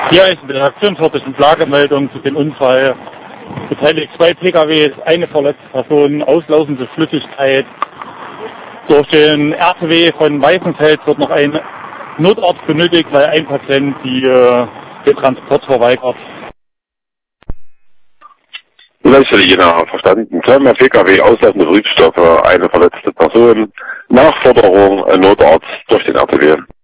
Hier ist eine aktionsfertige Lagemeldung zu dem Unfall. Beteiligt 2 PKWs, eine verletzte Person, auslaufende Flüssigkeit. Durch den RTW von Weißenfels wird noch ein Notarzt benötigt, weil ein Patient den Transport verweigert. Letztlich Jena verstanden. Zweimal PKW, auslaufende Betriebsstoffe, eine verletzte Person, Nachforderung, Notarzt durch den RTW.